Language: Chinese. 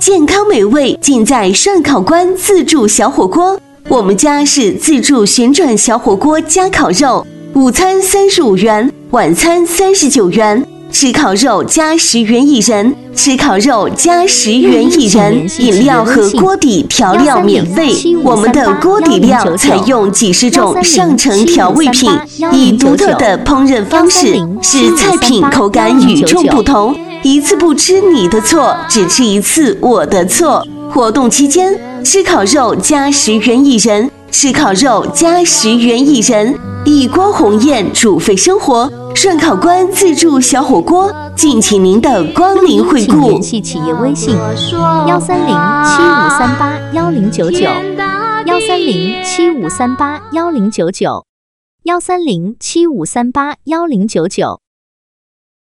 健康美味尽在涮烤官自助小火锅。我们家是自助旋转小火锅加烤肉，午餐35元，晚餐39元。吃烤肉加10元一人，吃烤肉加10元一人，饮料和锅底调料免费。我们的锅底料采用几十种上乘调味品，以独特的烹饪方式，使菜品口感与众不同。一次不吃你的错，只吃一次我的错。活动期间，吃烤肉加10元一人，吃烤肉加10元一人，一锅鸿雁煮沸生活。涮烤官自助小火锅，敬请您的光临惠顾。 联系企业微信13075381099，13075381099，13075381099。